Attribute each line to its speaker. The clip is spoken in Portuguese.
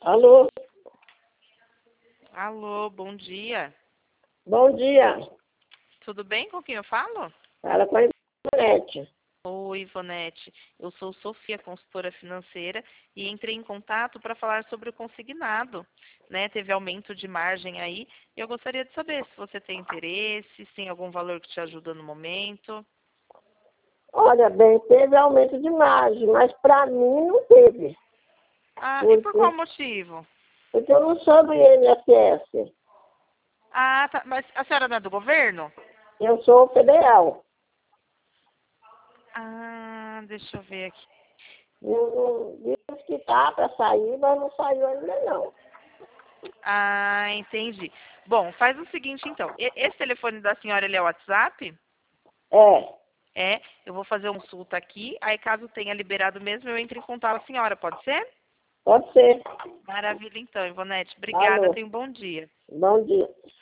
Speaker 1: Alô?
Speaker 2: Alô, bom dia.
Speaker 1: Bom dia.
Speaker 2: Tudo bem? Com quem eu falo?
Speaker 1: Fala com a Ivonete.
Speaker 2: Oi, Ivonete. Eu sou Sofia, consultora financeira, e entrei em contato para falar sobre o consignado. Né? Teve aumento de margem aí, e eu gostaria de saber se você tem interesse, se tem algum valor que te ajuda no momento.
Speaker 1: Olha bem, teve aumento de margem, mas para mim não teve.
Speaker 2: Ah, e por qual motivo?
Speaker 1: Porque eu não sou do INSS.
Speaker 2: Ah, tá. Mas a senhora não é do governo?
Speaker 1: Eu sou federal.
Speaker 2: Ah, deixa eu ver aqui.
Speaker 1: Diz que tá para sair, mas não saiu ainda não.
Speaker 2: Ah, entendi. Bom, faz o seguinte então. Esse telefone da senhora, ele é o WhatsApp?
Speaker 1: É,
Speaker 2: É, eu vou fazer uma consulta aqui, aí caso tenha liberado mesmo, eu entro em contato com a senhora, pode ser?
Speaker 1: pode ser.
Speaker 2: Maravilha então, Ivonete. Obrigada,
Speaker 1: Alô,
Speaker 2: tenha um bom dia.
Speaker 1: bom dia.